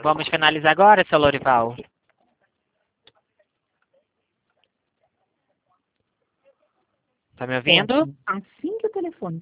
Vamos finalizar agora, seu Lorival? Tá me ouvindo? Ótimo. Assim que o telefone